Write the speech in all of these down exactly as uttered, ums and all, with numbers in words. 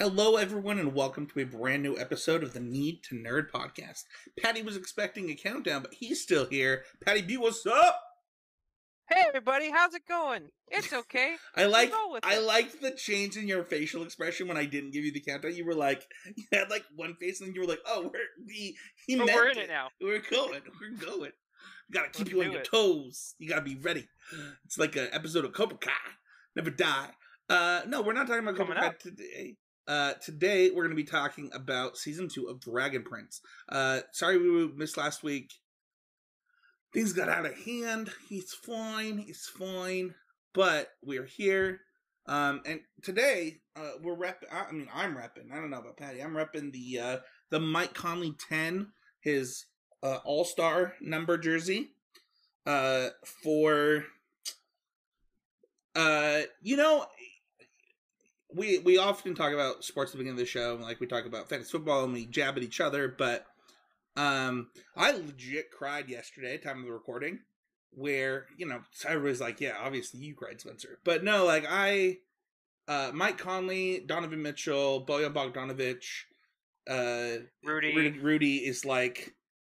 Hello, everyone, and welcome to a brand new episode of the Need to Nerd podcast. Patty was expecting a countdown, but he's still here. Patty B, what's up? Hey, everybody, how's it going? It's okay. I like I it. liked the change in your facial expression when I didn't give you the countdown. You were like, you had like one face, and you were like, "Oh, we're we he but meant we're in it. it now. We're going. We're going. You gotta keep Let's you on do your it. toes. You gotta be ready. It's like an episode of Cobra Kai. Never die. Uh, no, we're not talking about Cobra Kai today. Uh, today we're going to be talking about season two of Dragon Prince. Uh, sorry we missed last week. Things got out of hand. He's fine. He's fine. But we're here. Um, and today uh, we're repping. I mean, I'm repping. I don't know about Patty. I'm repping the uh, the Mike Conley ten, his uh, All Star number jersey. Uh, for uh, you know. We we often talk about sports at the beginning of the show, like we talk about fantasy football and we jab at each other, but um, I legit cried yesterday, time of the recording, where, you know, everybody's like, yeah, obviously you cried, Spencer. But no, like, I, uh, Mike Conley, Donovan Mitchell, Bojan Bogdanovic, uh, Rudy. Rudy, Rudy is, like,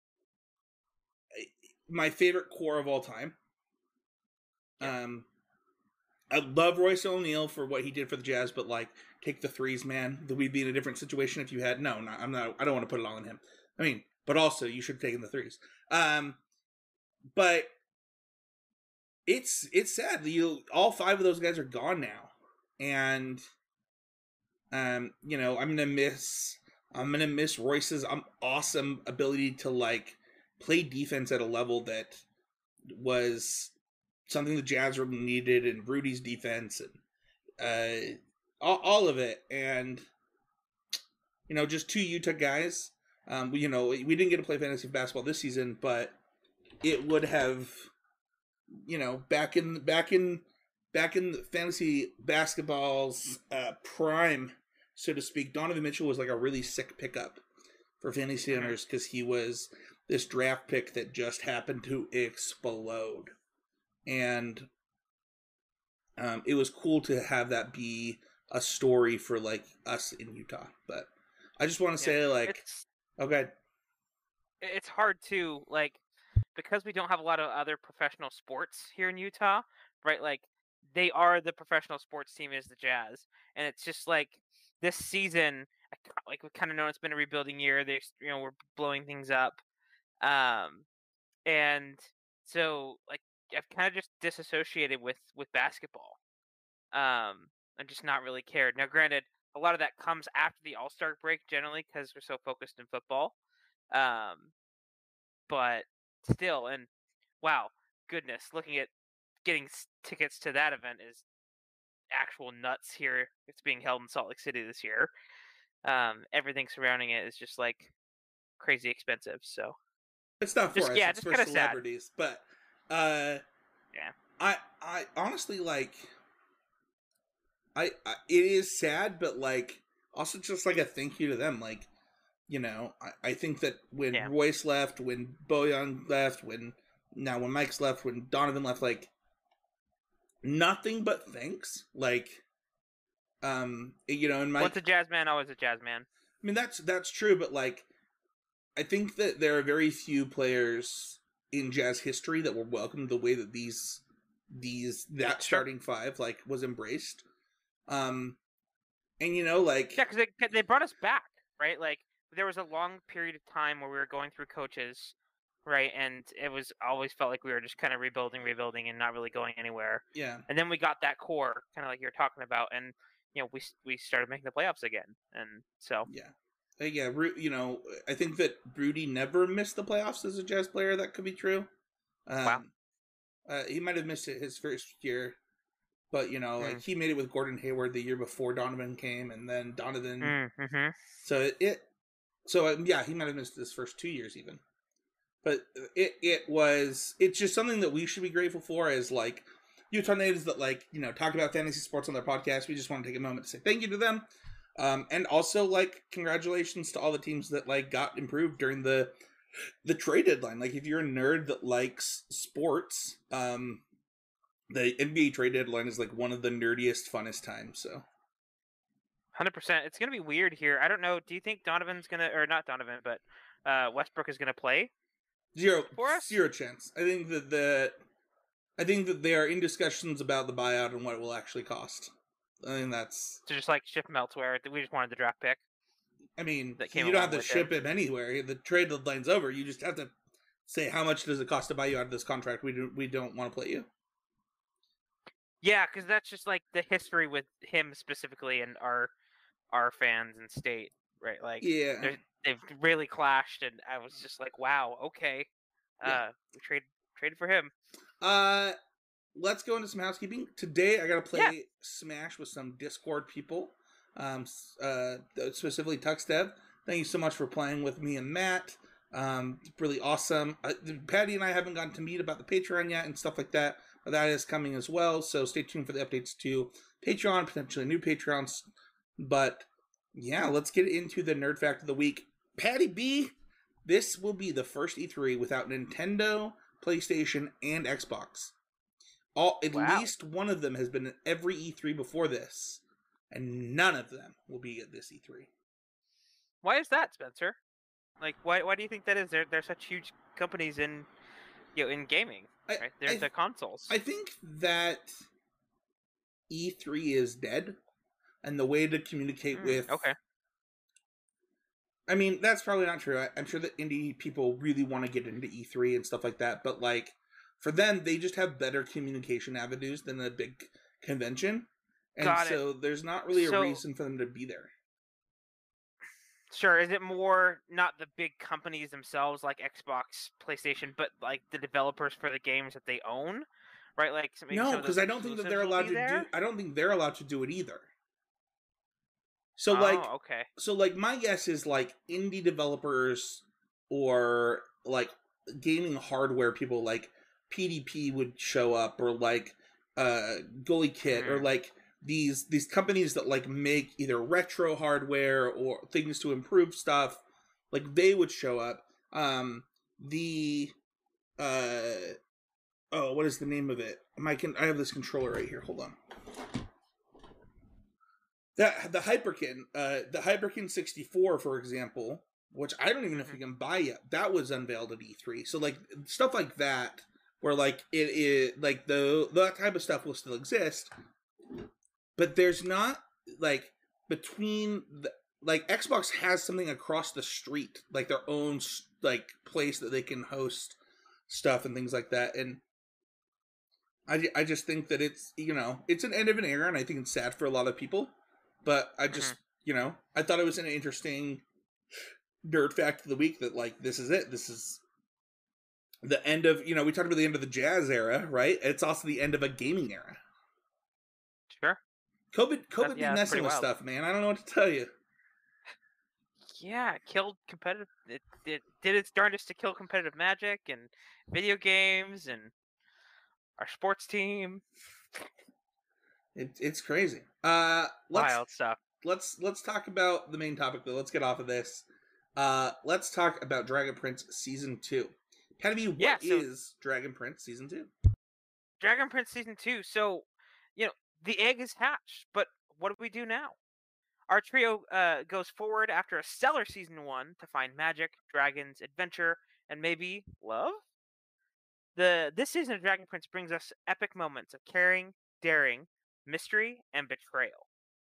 my favorite core of all time. Yeah. Um... I love Royce O'Neal for what he did for the Jazz, but like, take the threes, man. We'd be in a different situation if you had. No, not, I'm not. I don't want to put it all on him. I mean, but also you should have taken the threes. Um, but it's it's sad. You all five of those guys are gone now, and um, you know, I'm gonna miss. I'm gonna miss Royce's um, awesome ability to like play defense at a level that was something the Jazz really needed, and Rudy's defense, and uh, all, all of it. And, you know, just two Utah guys. Um, we, you know, we didn't get to play fantasy basketball this season, but it would have, you know, back in, back in, back in fantasy basketball's uh, prime, so to speak, Donovan Mitchell was like a really sick pickup for fantasy owners because he was this draft pick that just happened to explode. And um, it was cool to have that be a story for, like, us in Utah. But I just want to yeah, say, like... It's, okay. It's hard, too, like, because we don't have a lot of other professional sports here in Utah, right? Like, they are the professional sports team is the Jazz. And it's just, like, this season, like, we kind of know it's been a rebuilding year. They, you know, we're blowing things up. Um, and so, like, I've kind of just disassociated with, with basketball. Um, and just not really cared. Now, granted, a lot of that comes after the All-Star break generally because we're so focused in football. Um, but still, and wow, goodness, looking at getting tickets to that event is actual nuts here. It's being held in Salt Lake City this year. Um, everything surrounding it is just like crazy expensive. So it's not for just, us. yeah, it's just for celebrities. Sad. But uh, yeah, I I honestly like. I, I it is sad, but like also just like a thank you to them. Like, you know, I, I think that when yeah. Royce left, when Bojan left, when now when Mike's left, when Donovan left, like nothing but thanks. Like, um, you know, and Mike. Once a jazz man, always a jazz man. I mean, that's that's true, but like, I think that there are very few players in Jazz history that were welcomed the way that these these that sure. starting five like was embraced. Um, and you know, like yeah, because they they brought us back, right? Like there was a long period of time where we were going through coaches, right, and it was always felt like we were just kind of rebuilding, rebuilding, and not really going anywhere. Yeah. And then we got that core, kind of like you're talking about, and you know, we we started making the playoffs again, and so yeah, uh, yeah, you know, I think that Rudy never missed the playoffs as a Jazz player. That could be true. Um, wow. Uh, he might have missed it his first year. But, you know, like, mm. he made it with Gordon Hayward the year before Donovan came, and then Donovan. Mm-hmm. So it, it so um, yeah, he might have missed his first two years even. But it it was it's just something that we should be grateful for as like Utah natives that like you know talk about fantasy sports on their podcast. We just want to take a moment to say thank you to them, um, and also like congratulations to all the teams that like got improved during the the trade deadline. Like if you're a nerd that likes sports, um. The N B A trade deadline is like one of the nerdiest, funnest times. So, hundred percent. It's gonna be weird here. I don't know. Do you think Donovan's gonna, or not Donovan, but uh, Westbrook is gonna play Zero, for us? zero chance. I think that the, I think that they are in discussions about the buyout and what it will actually cost. I think that's. To just like ship him elsewhere. We just wanted the draft pick. I mean, That came you don't have along to with ship him. him anywhere. The trade deadline's over. You just have to say how much does it cost to buy you out of this contract. We do, we don't want to play you. Yeah, because that's just like the history with him specifically and our our fans and state, right? Like, Yeah. they're- they've really clashed, and I was just like, wow, okay, uh, Yeah. we trade traded for him. Uh, let's go into some housekeeping. Today, I got to play Yeah. Smash with some Discord people, um, s- uh, specifically Tuxdev. Thank you so much for playing with me and Matt. Um, it's really awesome. Uh, Patty and I haven't gotten to meet about the Patreon yet and stuff like that, but that is coming as well. So stay tuned for the updates to Patreon, potentially new Patreons. But yeah, let's get into the Nerd Fact of the Week. Patty B, this will be the first E three without Nintendo, PlayStation, and Xbox. All at Wow. least one of them has been at every E three before this, and none of them will be at this E three. Why is that, Spencer? Like, why why do you think that is? They're they're such huge companies in you know in gaming, I, right? They're I, the consoles. I think that E three is dead, and the way to communicate Mm, with okay. I mean, that's probably not true. I, I'm sure that indie people really want to get into E three and stuff like that, but like for them, they just have better communication avenues than a big convention, and Got it. so there's not really a So- reason for them to be there. Sure. Is it more not the big companies themselves like Xbox, PlayStation, but like the developers for the games that they own, right? Like so maybe No, some of because those I don't think that exclusives they're will allowed be to do. there? I don't think they're allowed to do it either. So Oh, like, okay. so like, my guess is like indie developers or like gaming hardware people like P D P would show up, or like uh Gully Kit, or Mhm. like these these companies that like make either retro hardware or things to improve stuff. Like they would show up. Um, the uh oh, what is the name of it? My can I have this controller right here. Hold on. That the Hyperkin, uh, the Hyperkin sixty-four, for example, which I don't even know if you can buy yet. That was unveiled at E three. So like stuff like that, where like it is like the that type of stuff will still exist, but there's not like between the, like Xbox has something across the street, like their own like place that they can host stuff and things like that, and I, I just think that it's, you know, it's an end of an era, and I think it's sad for a lot of people. But I just, you know, I thought it was an interesting nerd fact of the week that, like, this is it. This is the end of, you know, we talked about the end of the jazz era, right? It's also the end of a gaming era. Sure. COVID, COVID That- be yeah, that's messing pretty with wild. stuff, man. I don't know what to tell you. Yeah, it killed competitive. It, it did its darndest to kill competitive Magic and video games and our sports team. It, it's crazy. Uh, let's Wild stuff. let's let's talk about the main topic though. Let's get off of this. Uh, let's talk about Dragon Prince Season Two. Academy, what Yeah, so- is Dragon Prince Season Two? Dragon Prince Season two. So, you know, the egg is hatched, but what do we do now? Our trio uh, goes forward after a stellar Season one to find magic, dragons, adventure, and maybe love? The This season of Dragon Prince brings us epic moments of caring, daring, mystery, and betrayal.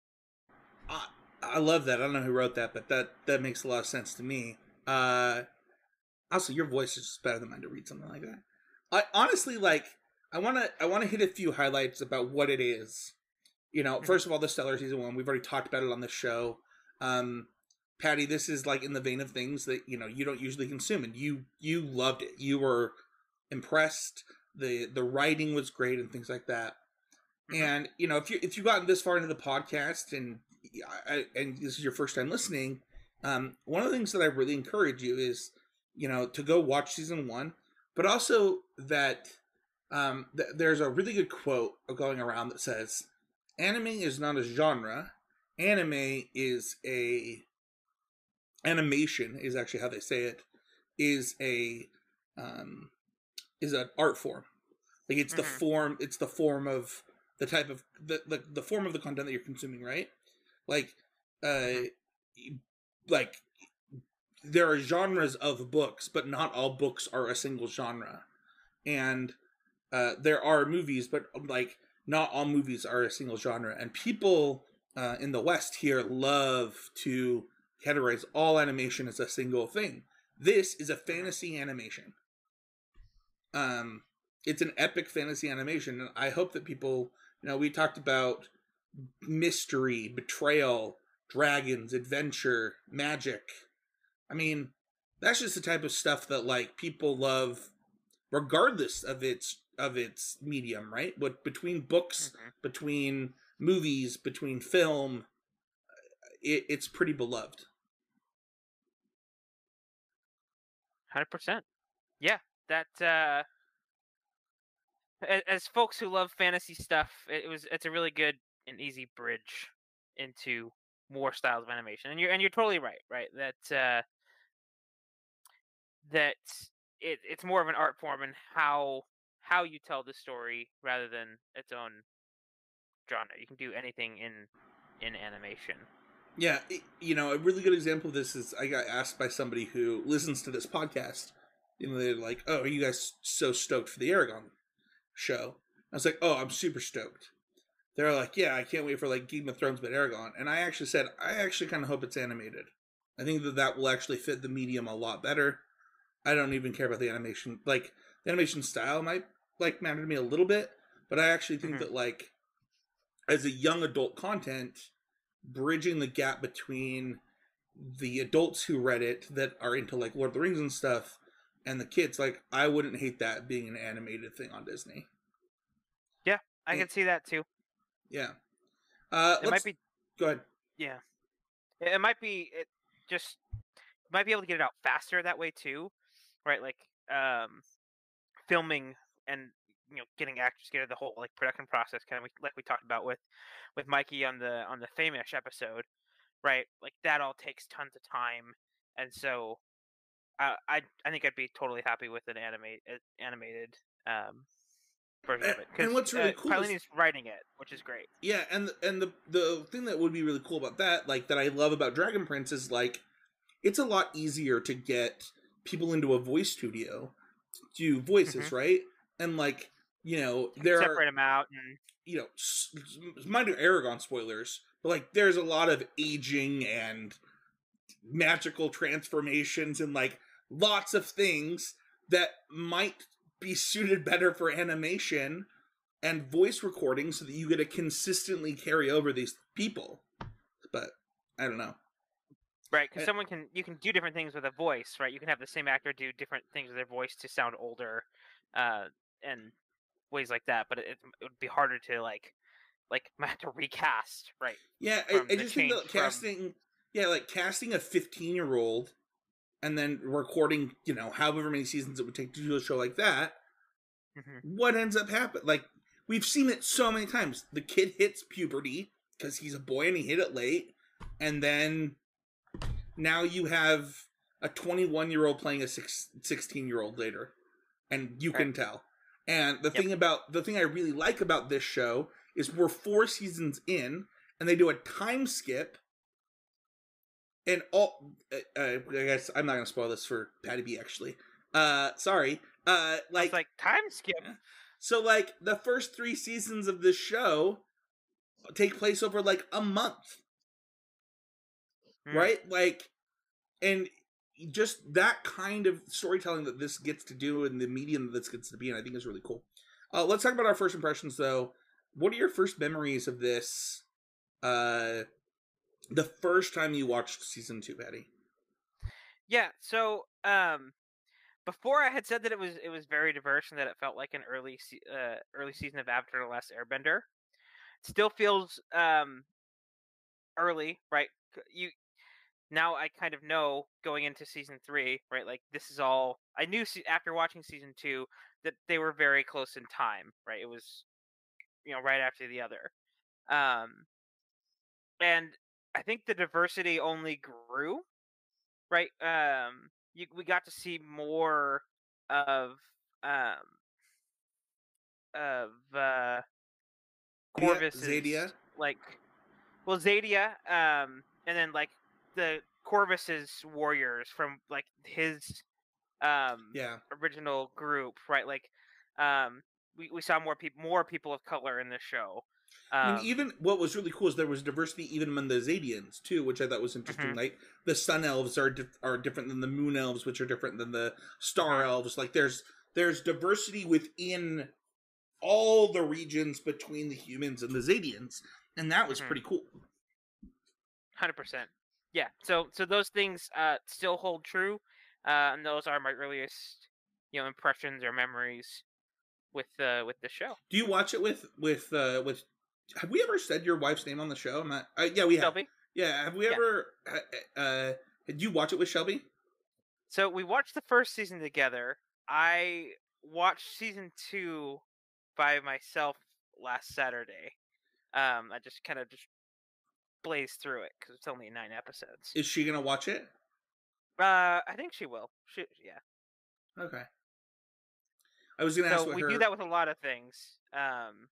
I, I love that. I don't know who wrote that, but that that makes a lot of sense to me. Uh, also, your voice is just better than mine to read something like that. I honestly like. I want to. I want to hit a few highlights about what it is. You know, Mhm. first of all, the Stellar Season One. We've already talked about it on the show. Um, Patty, this is like in the vein of things that you know you don't usually consume, and you you loved it. You were impressed. the The writing was great, and things like that. Mhm. And you know, if you if you've gotten this far into the podcast, and I, and this is your first time listening, um, one of the things that I really encourage you is, you know, to go watch season one, but also that um, th- there's a really good quote going around that says, "Anime is not a genre. Anime is a animation is actually how they say it is a um, is an art form. Like it's the Mhm. form. It's the form of the type of the, the the form of the content that you're consuming, right? Like uh, like there are genres of books, but not all books are a single genre. And uh, there are movies, but like not all movies are a single genre. And people uh, in the West here love to categorize all animation as a single thing. This is a fantasy animation. Um, it's an epic fantasy animation, and I hope that people, you know, we talked about mystery, betrayal, dragons, adventure, magic. I mean, that's just the type of stuff that like people love, regardless of its of its medium, right? But between books, mm-hmm. between movies, between film, it, it's pretty beloved. Hundred percent. Yeah, that. Uh, as folks who love fantasy stuff, it was it's a really good and easy bridge into more styles of animation, and you're and you're totally right, right? That uh, that it it's more of an art form and how how you tell the story rather than its own genre. You can do anything in in animation. Yeah, it, you know, a really good example of this is I got asked by somebody who listens to this podcast. You know, they're like, "Oh, are you guys so stoked for the Eragon show?" I was like, "Oh, I'm super stoked." They're like, "Yeah, I can't wait for like Game of Thrones but Eragon." And I actually said, I actually kind of hope it's animated. I think that that will actually fit the medium a lot better. I don't even care about the animation. Like, the animation style might like matter to me a little bit, but I actually think mm-hmm. that like as a young adult content, bridging the gap between the adults who read it that are into like Lord of the Rings and stuff and the kids, like I wouldn't hate that being an animated thing on Disney. Yeah, I and, can see that too. Yeah. Uh, it might be. Go ahead. Yeah. It might be. It just might be able to get it out faster that way too, right? Like um, filming and you know getting actors together, the whole like production process, kind of like we talked about with with Mikey on the on the Famish episode, right? Like that all takes tons of time, and so uh, I I think I'd be totally happy with an animate animated um, version and, of it. And what's really uh, cool Paolini's is writing it, which is great. Yeah, and and the the thing that would be really cool about that, like that I love about Dragon Prince, is like it's a lot easier to get people into a voice studio to do voices, mm-hmm. right? And like you know there separate are them out and you know mind you Eragon spoilers, but like there's a lot of aging and magical transformations and like lots of things that might be suited better for animation and voice recording so that you get to consistently carry over these people. But I don't know. Right, because someone can you can do different things with a voice, right? You can have the same actor do different things with their voice to sound older, uh, and ways like that. But it, it would be harder to like, like have to recast, right? Yeah, I, I just think that casting, from... yeah, like casting a fifteen-year-old and then recording, you know, however many seasons it would take to do a show like that. Mm-hmm. What ends up happening? Like we've seen it so many times. The kid hits puberty because he's a boy and he hit it late, and then. Now you have a twenty-one-year-old playing a sixteen-year-old later, and you can tell. And the yep. thing about the thing I really like about this show is we're four seasons in, and they do a time skip. And all, uh, I guess I'm not going to spoil this for Patty B. Actually, uh, sorry. Uh, like like time skip. So like the first three seasons of this show take place over like a month. Right? Like, and just that kind of storytelling that this gets to do and the medium that this gets to be in, I think is really cool. Uh, let's talk about our first impressions, though. What are your first memories of this? Uh, the first time you watched season two, Patty? Yeah, so um, before I had said that it was it was very diverse and that it felt like an early uh, early season of Avatar: The Last Airbender. It still feels um, early, right? You. Now I kind of know going into season three, right? Like this is all I knew se- after watching season two that they were very close in time, right? It was, you know, right after the other, um, and I think the diversity only grew, right? Um, you, we got to see more of um of uh, Corvus's yeah, Zadia. like, well, Zadia, um. and then like the Corvus's warriors from like his um Yeah. original group, right? Like um we, we saw more people more people of color in this show. I mean, Um, even what was really cool is there was diversity even among the Zadians too, which I thought was interesting. mhm, Like the Sun Elves are di- are different than the Moon Elves, which are different than the Star mhm. Elves. Like there's there's diversity within all the regions between the humans and the Zadians, and that was Mhm. pretty cool. one hundred percent. Yeah. So so those things uh still hold true. Uh and those are my earliest, you know, impressions or memories with uh with the show. Do you watch it with with uh with? Have we ever said your wife's name on the show? I'm not, uh, yeah, we have. Shelby? Yeah, have we Yeah. ever? Uh, uh, did you watch it with Shelby? So we watched the first season together. I watched season two by myself last Saturday. Um I just kind of just blazed through it because it's only nine episodes. Is she gonna watch it? Uh I think she will. She yeah. Okay. I was gonna ask So what we her. do that with a lot of things. Um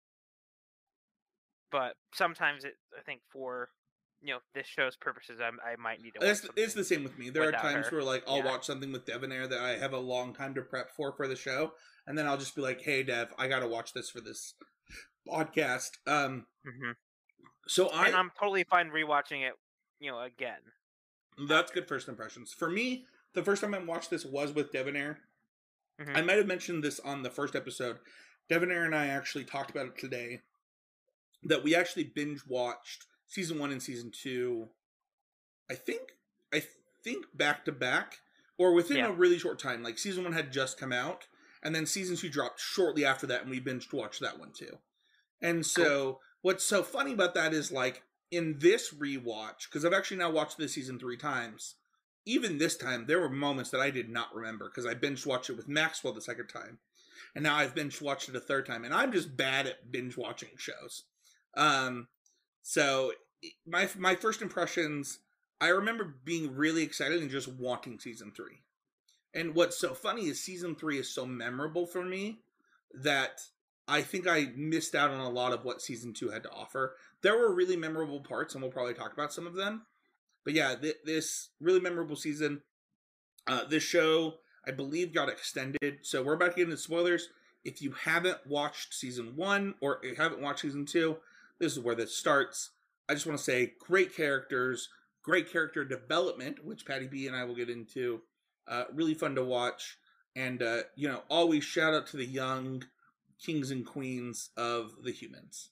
but sometimes it I think for you know this show's purposes I I might need to watch It's, something it's the same with me. There are without times her. where like I'll Yeah. watch something with Devonair that I have a long time to prep for for the show, and then I'll just be like, "Hey, Dev, I gotta watch this for this podcast." Um, hmm so I And I'm totally fine rewatching it, you know, again. that's good first impressions for me. The first time I watched this was with Devonair. hmm I might have mentioned this on the first episode. Devonair and I actually talked about it today. That we actually binge watched season one and season two. I think I think back to back or within Yeah. a really short time. Like season one had just come out, and then season two dropped shortly after that, and we binged watched that one too. And so what's so funny about that is like in this rewatch, because I've actually now watched this season three times. Even this time, there were moments that I did not remember because I binge watched it with Maxwell the second time, and now I've binge watched it a third time, and I'm just bad at binge watching shows. Um, so my my first impressions, I remember being really excited and just wanting season three. And what's so funny is season three is so memorable for me that I think I missed out on a lot of what season two had to offer. There were really memorable parts, and we'll probably talk about some of them. But yeah, th- this really memorable season, uh, this show, I believe, got extended. So we're about to get into spoilers. If you haven't watched season one or you haven't watched season two, this is where this starts. I just want to say great characters, great character development, which Patty B and I will get into. Uh, really fun to watch. And, uh, you know, always shout out to the young kings and queens of the humans.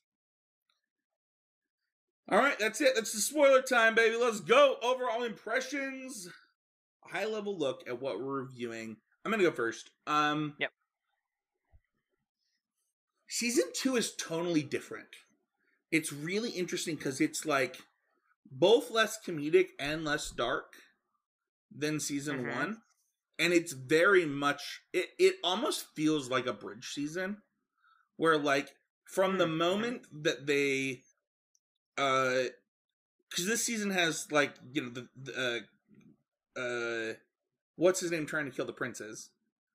All right, that's it. That's the spoiler time, baby. Let's go. Overall impressions. High level look at what we're reviewing. I'm going to go first. Um, Yep. Season two is tonally different. It's really interesting because it's like both less comedic and less dark than season Mhm. one. And it's very much, it, it almost feels like a bridge season where like from the Mhm. moment that they, uh, because this season has like, you know, the, the uh, uh, what's his name trying to kill the princes?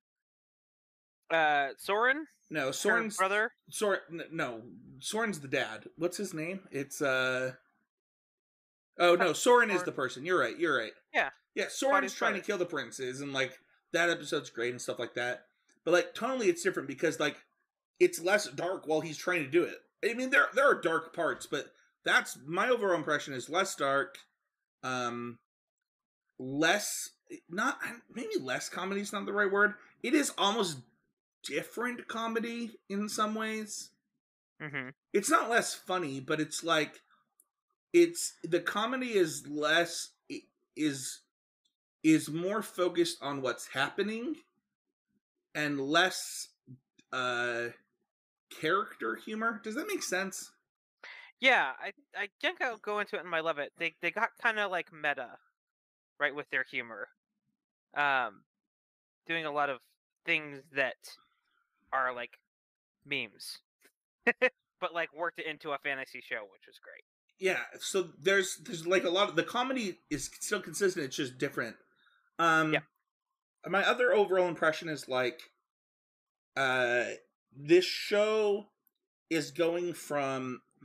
Uh, Soren, No, her Soren's brother. Soren. No, Soren's the dad. What's his name? It's uh. Oh no, Soren is Soren. the person. You're right. You're right. Yeah. Yeah, Soren's his trying brother. to kill the princes, and like that episode's great and stuff like that. But like tonally, it's different because like it's less dark while he's trying to do it. I mean, there there are dark parts, but that's my overall impression is less dark, um, less not maybe less comedy is not the right word. It is almost different comedy in some ways. hmm It's not less funny, but it's like it's the comedy is less is is more focused on what's happening and less uh character humor. Does that make sense? Yeah, I I think I'll go into it and I love it. They they got kind of like meta, right, with their humor. Um, doing a lot of things that are like memes, but like worked it into a fantasy show, which was great. Yeah, so there's there's like a lot of the comedy is still consistent, it's just different. Um Yep. My other overall impression is like uh this show is going from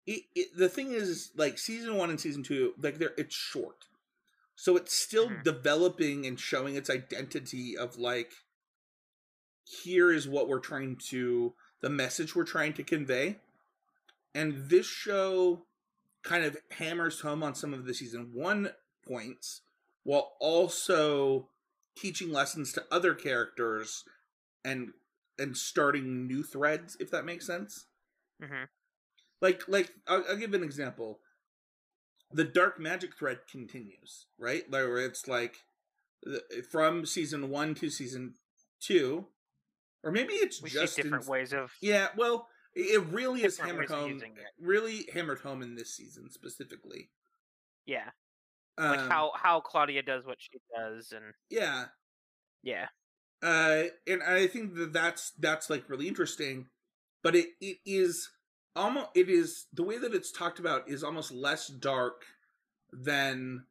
it, it, the thing is, like, season one and season two, like, they're it's short, so it's still Mhm. developing and showing its identity of like, here is what we're trying to, the message we're trying to convey, and this show kind of hammers home on some of the season one points while also teaching lessons to other characters and and starting new threads, if that makes sense. Mhm. Like like I'll, I'll give an example. The dark magic thread continues, right? Where it's like from season one to season two, or maybe it's We see just different in, ways of yeah. Well, it really is different hammered ways of home. using it. Really hammered home in this season specifically. Yeah, like Um, how how Claudia does what she does, and yeah, yeah, uh, and I think that that's that's like really interesting, but it it is almost it is the way that it's talked about is almost less dark than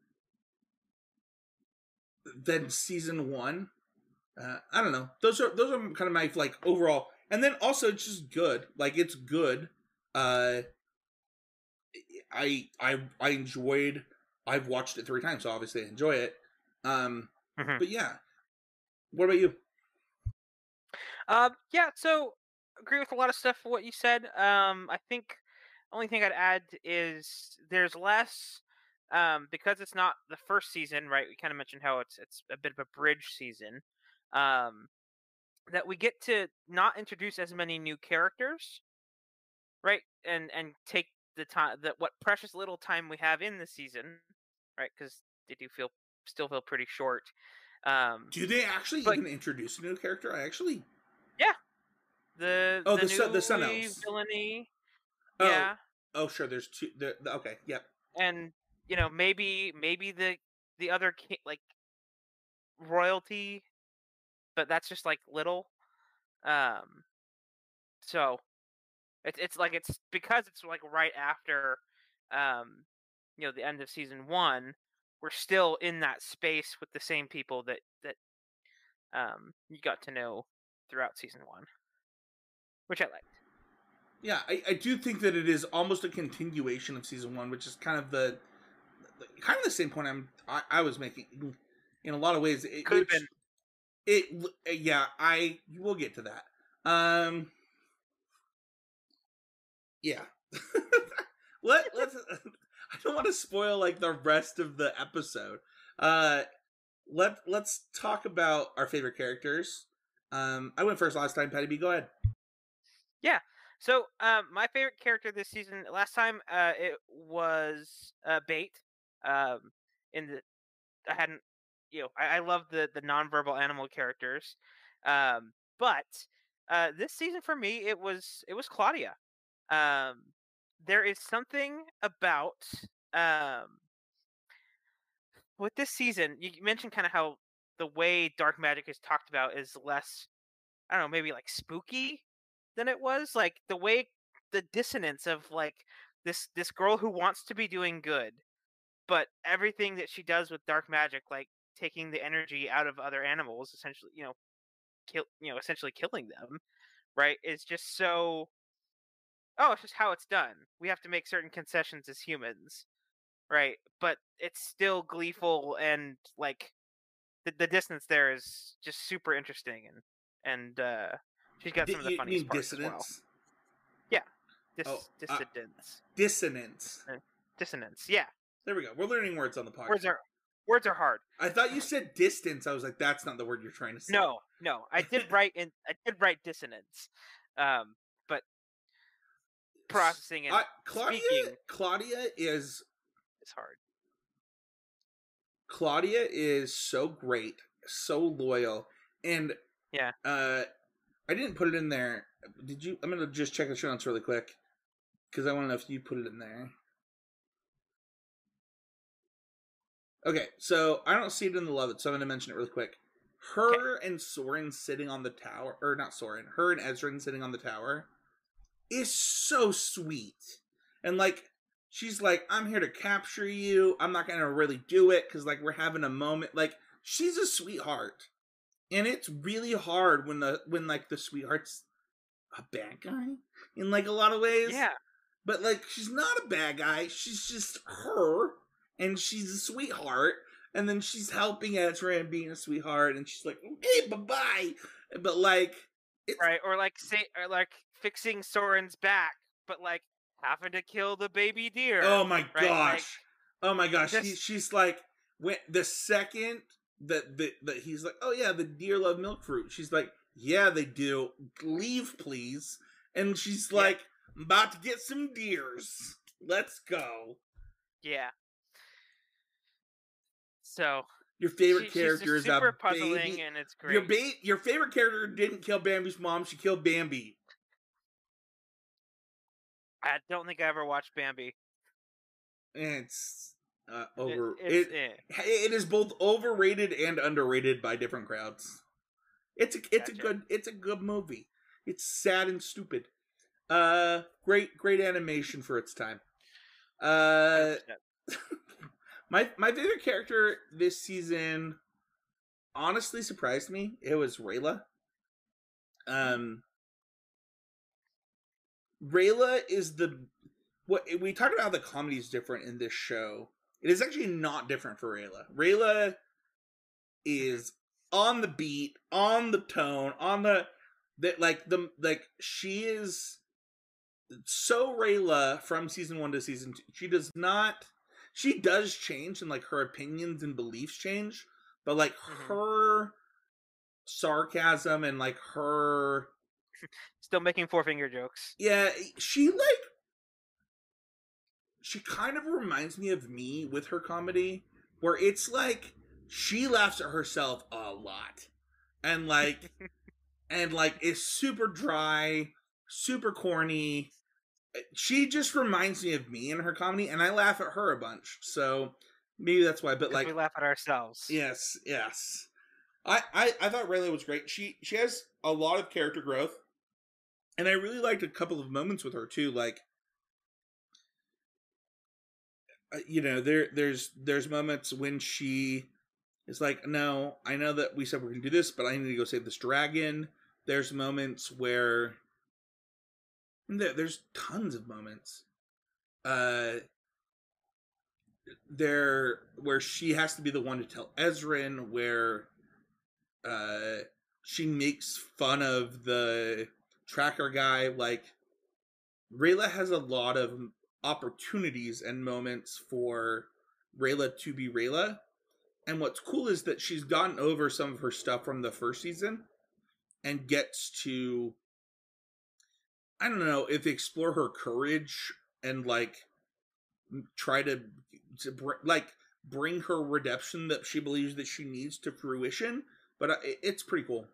than season one. Uh, I don't know. Those are those are kind of my like overall, and then also it's just good. Like it's good. Uh, I I I enjoyed. I've watched it three times, so obviously I enjoy it. Um, Mhm. but yeah, what about you? Um, yeah. So agree with a lot of stuff what you said. Um, I think only thing I'd add is there's less. Um, because it's not the first season, right? We kind of mentioned how it's it's a bit of a bridge season. Um, that we get to not introduce as many new characters, right? And and take the time that what precious little time we have in the season, right? Because they do feel still feel pretty short. Um, Do they actually but even introduce a new character? I actually. yeah, the Oh, the the sun, the new Sun Elves. villainy, Oh, yeah, oh, sure. There's two. There, okay, yep. and you know maybe maybe the the other ki- like royalty, but that's just like little. Um, so it's it's like it's because it's like right after, um, you know, the end of season one. We're still in that space with the same people that that um you got to know throughout season one, which I liked. Yeah, I, I do think that it is almost a continuation of season one, which is kind of the, the kind of the same point I'm I, I was making. In a lot of ways, it, Could have it's been. it. Yeah, I we'll get to that. Um, yeah. Let let's. I don't want to spoil like the rest of the episode. Uh, let let's talk about our favorite characters. Um, I went first last time. Patty B, go ahead. Yeah. So, um, my favorite character this season, last time, uh, it was uh, Bait. Um, in the, I hadn't, you know, I, I love the the nonverbal animal characters, um, but uh, this season for me, it was it was Claudia. Um, there is something about um with this season. You mentioned kind of how the way dark magic is talked about is less, I don't know, maybe like spooky than it was. Like the way the dissonance of like this this girl who wants to be doing good, but everything that she does with dark magic, like taking the energy out of other animals, essentially, you know, kill, you know, essentially killing them, right? Is just so. Oh, it's just how it's done. We have to make certain concessions as humans, right? But it's still gleeful and like the the distance there is just super interesting, and and uh, she's got Di- some of the you funniest mean parts as well. dissonance? Yeah, Oh, dis uh, dissidence, dissonance. Uh, dissonance. Yeah, There we go. We're learning words on the podcast. words are words are hard. I thought you said distance. I was like, that's not the word you're trying to say. No, no, I did write in I did write dissonance, um, but processing and uh, Claudia, speaking Claudia is is hard. Claudia is so great, so loyal, and Yeah. uh, I didn't put it in there. Did you? I'm gonna just check the show notes really quick because I want to know if you put it in there. Okay, so I don't see it in the love it, so I'm gonna mention it really quick. Her and Soren sitting on the tower, or not Soren, her and Ezrin sitting on the tower is so sweet. And like, she's like, I'm here to capture you. I'm not gonna really do it because like we're having a moment. Like, she's a sweetheart. And it's really hard when the when like the sweetheart's a bad guy in like a lot of ways. Yeah. but like she's not a bad guy. She's just her, and she's a sweetheart. And then she's helping Ezra and being a sweetheart, and she's like, "Okay, bye bye." But like, it's... right, or like say, or like fixing Soren's back, but like having to kill the baby deer. Oh my right? gosh! Like, oh my gosh! this... He, she's like, when the second that that that he's like, "Oh yeah, the deer love milk fruit." She's like, "Yeah, they do. Leave, please." And she's yeah. like, "I'm about to get some deers. Let's go." Yeah. So your favorite she, character she's is super a puzzling, baby. and it's great. Your ba- your favorite character didn't kill Bambi's mom; she killed Bambi. I don't think I ever watched Bambi. It's uh, over. It, it eh. it is both overrated and underrated by different crowds. It's a it's Gotcha. a good it's a good movie. It's sad and stupid. Uh, great great animation for its time. Uh. My my favorite character this season honestly surprised me. It was Rayla. Um, Rayla is the what we talked about how the comedy is different in this show. It is actually not different for Rayla. Rayla is on the beat, on the tone, on the that like the like she is so Rayla from season one to season two. She does not. She does change, and like her opinions and beliefs change, but like mm-hmm. her sarcasm and like her still making four finger jokes. Yeah, she like she kind of reminds me of me with her comedy, where it's like she laughs at herself a lot, and like and like is super dry, super corny. She just reminds me of me in her comedy, and I laugh at her a bunch. So maybe that's why. But like, we laugh at ourselves. Yes, yes. I, I I thought Rayla was great. She she has a lot of character growth, and I really liked a couple of moments with her too. Like, uh, you know, there there's there's moments when she is like, "No, I know that we said we're gonna do this, but I need to go save this dragon." There's moments where there's tons of moments uh there where she has to be the one to tell Ezrin, where uh she makes fun of the tracker guy. Like, Rayla has a lot of opportunities and moments for Rayla to be Rayla, and what's cool is that she's gotten over some of her stuff from the first season and gets to, I don't know if explore her courage and like try to, to br- like bring her redemption that she believes that she needs to fruition. But uh, it's pretty cool.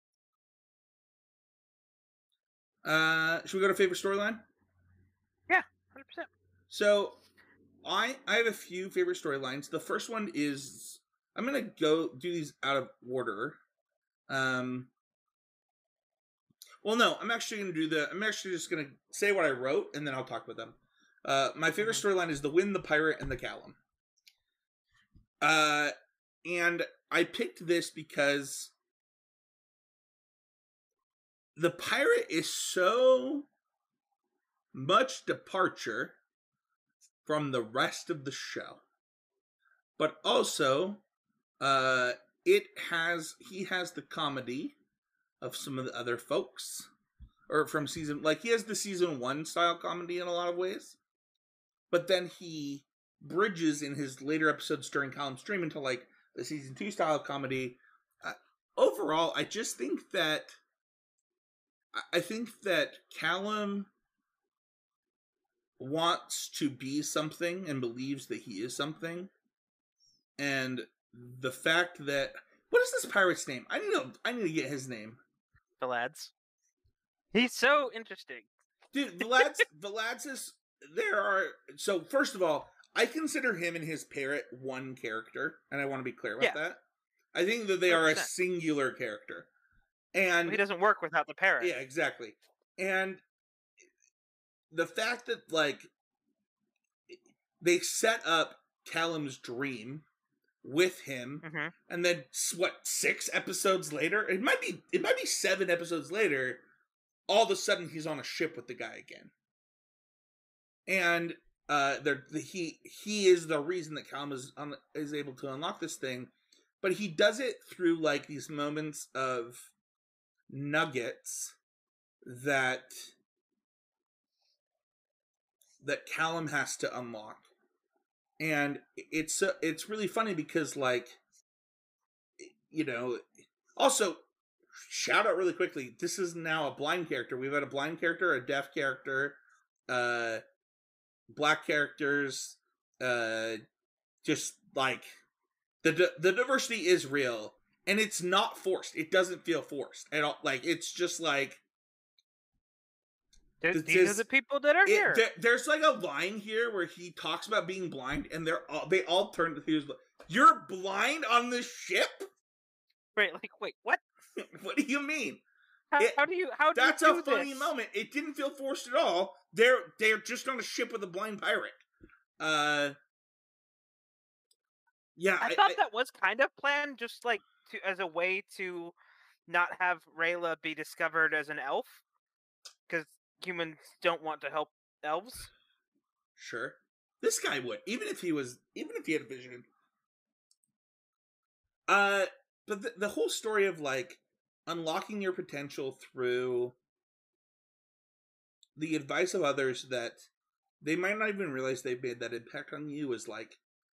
Uh, should we go to favorite storyline? Yeah, one hundred percent. So I I have a few favorite storylines. The first one is, I'm gonna go do these out of order. Um. Well, no, I'm actually going to do the, I'm actually just going to say what I wrote, and then I'll talk about them. Uh, my favorite storyline is the Wind, the Pirate, and the Callum. Uh, and I picked this because the Pirate is so much departure from the rest of the show. But also, uh, it has, he has the comedy of some of the other folks, or from season, like he has the season one style comedy in a lot of ways, but then he bridges in his later episodes during Callum's Dream into like the season two style comedy. Uh, overall, I just think that I think that Callum wants to be something and believes that he is something, and the fact that, what is this pirate's name? I need to I need to get his name. The lads. He's so interesting. Dude, the lads, the lads is, there are, so first of all, I consider him and his parrot one character, and I want to be clear about yeah. that. I think that they one hundred percent are a singular character. And well, he doesn't work without the parrot. Yeah, exactly. And the fact that, like, they set up Callum's dream with him, mm-hmm. and then what, six episodes later, it might be it might be seven episodes later, all of a sudden he's on a ship with the guy again. and uh, the, he he is the reason that Callum is un, is able to unlock this thing, but he does it through like these moments of nuggets that that Callum has to unlock, and it's uh, it's really funny because like you know also shout out really quickly, this is now a blind character. We've had a blind character, a deaf character, uh black characters, uh just like the the diversity is real, and it's not forced. It doesn't feel forced at all. Like it's just like Th- these are the people that are it, here. There, there's like a line here where he talks about being blind, and they're all, they all turn to him. You're blind on this ship? Wait, like wait, what? What do you mean? How, It, how do you how do that's you do a funny this? moment. It didn't feel forced at all. They're they're just on a ship with a blind pirate. Uh, yeah, I, I thought I, that was kind of planned, just like to as a way to not have Rayla be discovered as an elf, because humans don't want to help elves. Sure, this guy would, even if he was, even if he had a vision. Uh, but the, the whole story of like unlocking your potential through the advice of others that they might not even realize they've made that impact on you is like,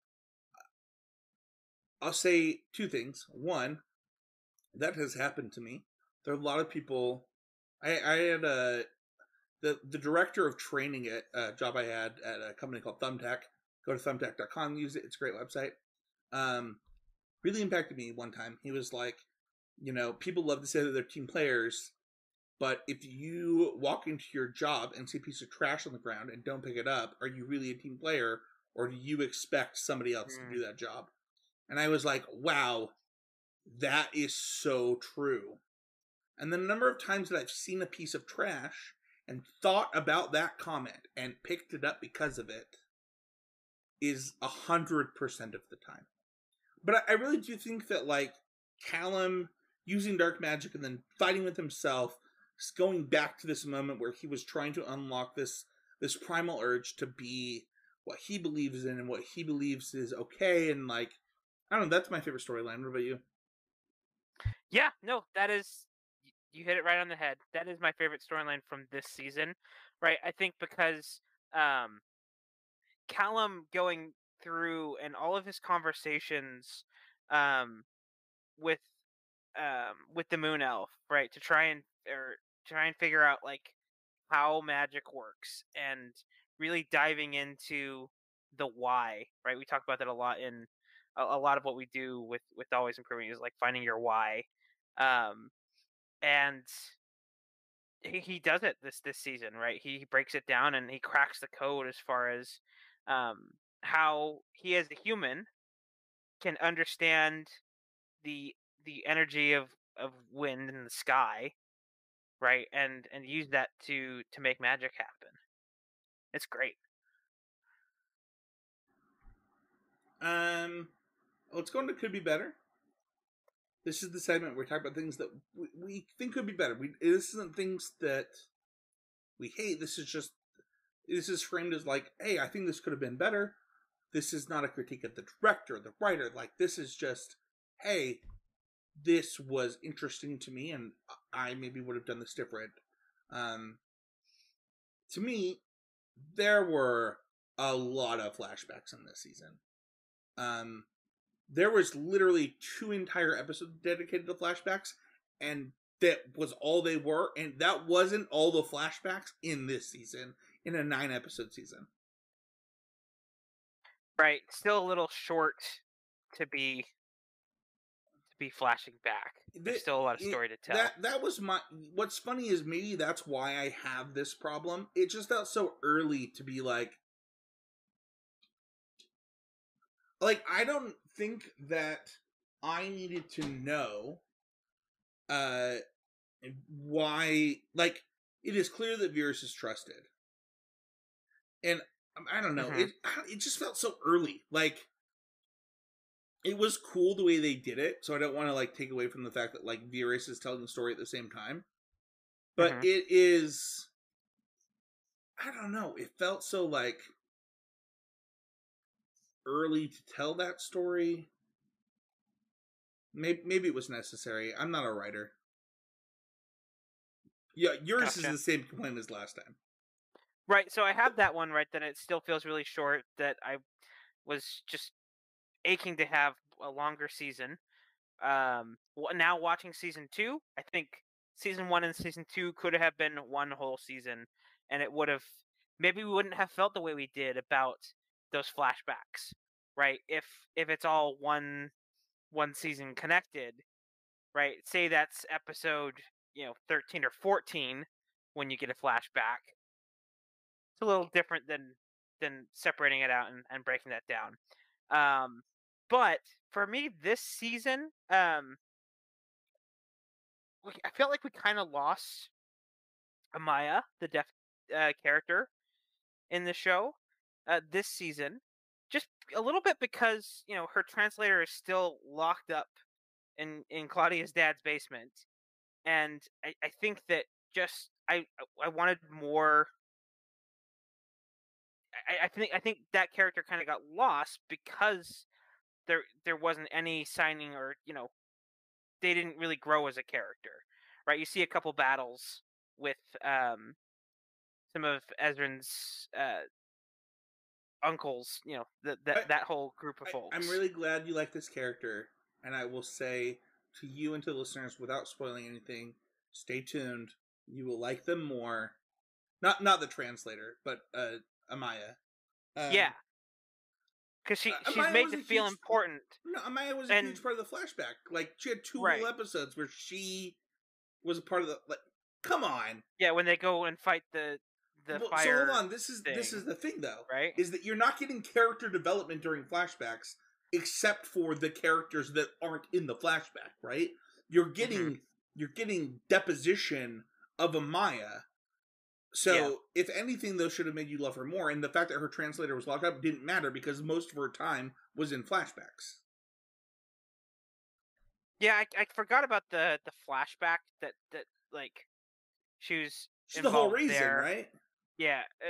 I'll say two things. One, that has happened to me. There are a lot of people. I, I had a the the director of training at a job I had at a company called Thumbtack. Go to thumbtack dot com, use it. It's a great website. Um, really impacted me one time. He was like, you know, people love to say that they're team players, but if you walk into your job and see a piece of trash on the ground and don't pick it up, are you really a team player, or do you expect somebody else Mm. to do that job? And I was like, wow, that is so true. And the number of times that I've seen a piece of trash and thought about that comment and picked it up because of it is a hundred percent of the time. But I, I really do think that like Callum using dark magic and then fighting with himself, going back to this moment where he was trying to unlock this this primal urge to be what he believes in and what he believes is okay, and like I don't know, that's my favorite storyline. What about you? Yeah, no, that is you hit it right on the head. That is my favorite storyline from this season, right? I think because um, Callum going through and all of his conversations um, with um, with the Moon Elf, right, to try and or try and figure out like how magic works and really diving into the why, right? We talk about that a lot in a, a lot of what we do with with always improving is like finding your why, um, and he, he does it this this season, right? He, he breaks it down and he cracks the code as far as um, how he as a human can understand the the energy of of wind in the sky, right? And and use that to to make magic happen. It's great. Um, let's go into could be better. This is the segment where we talk about things that we, we think could be better. We this isn't things that we hate. This is just this is framed as like, hey, I think this could have been better. This is not a critique of the director, the writer. Like this is just, hey, this was interesting to me, and I maybe would have done this different. Um, to me, there were a lot of flashbacks in this season. Um, there was literally two entire episodes dedicated to flashbacks, and that was all they were. And that wasn't all the flashbacks in this season, in a nine episode season. Right, still a little short to be to be flashing back. There's The- still a lot of it- story to tell. That that was my. What's funny is maybe that's why I have this problem. It just felt so early to be like, like I don't think that I needed to know, uh, why. Like it is clear that Virus is trusted, and um, I don't know. Mhm. It it just felt so early. Like it was cool the way they did it, so I don't want to like take away from the fact that like Virus is telling the story at the same time. But Mhm. it is, I don't know. It felt so like early to tell that story. Maybe maybe it was necessary. I'm not a writer. Yeah, yours Gotcha. is the same complaint as last time. Right, so I have that one, right, that it still feels really short, that I was just aching to have a longer season. Um, w- now watching season two, I think season one and season two could have been one whole season, and it would have maybe we wouldn't have felt the way we did about those flashbacks, right? If if it's all one one season connected, right? Say that's episode you know thirteen or fourteen when you get a flashback. It's a little different than than separating it out and, and breaking that down. Um, but for me, this season, um, we, I felt like we kind of lost Amaya, the deaf uh, character in the show, uh, this season, just a little bit because you know her translator is still locked up in in Claudia's dad's basement, and I, I think that just I I wanted more. I, I think I think that character kind of got lost because there there wasn't any signing or you know they didn't really grow as a character, right? You see a couple battles with um, some of Ezrin's uh, uncles, you know, that that I, that whole group of I, I'm folks. really glad you like this character, and I will say to you and to the listeners, without spoiling anything, stay tuned. You will like them more. Not not the translator, but uh, Amaya. Yeah, Um, because she uh, she's Amaya made was to a feel huge. important, No, Amaya was a and huge part of the flashback. Like she had two whole right, episodes where she was a part of the. Like, come on. yeah, when they go and fight the the Well, so hold fire on. This is this is thing, the thing though, right? is that you're not getting character development during flashbacks, except for the characters that aren't in the flashback. Right? You're Hmm. getting you're getting deposition of Amaya. Yeah, So if anything, those should have made you love her more. And the fact that her translator was locked up didn't matter because most of her time was in flashbacks. yeah, I, I forgot about the the flashback that that like she was She's the whole involved reason, there. right? Yeah, uh,